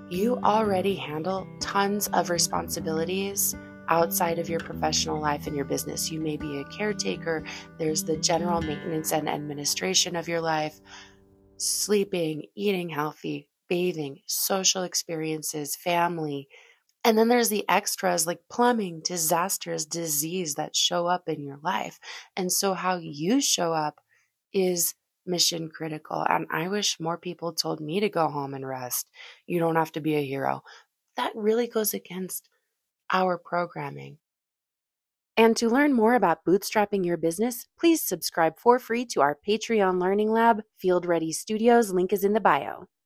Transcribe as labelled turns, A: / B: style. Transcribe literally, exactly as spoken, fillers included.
A: You already handle tons of responsibilities outside of your professional life and your business. You may be a caretaker. There's the general maintenance and administration of your life, sleeping, eating healthy, bathing, social experiences, family. And then there's the extras like plumbing, disasters, disease that show up in your life. And so how you show up is mission critical. And I wish more people told me to go home and rest. You don't have to be a hero. That really goes against our programming. And to learn more about bootstrapping your business, please subscribe for free to our Patreon Learning Lab, Field Ready Studios. Link is in the bio.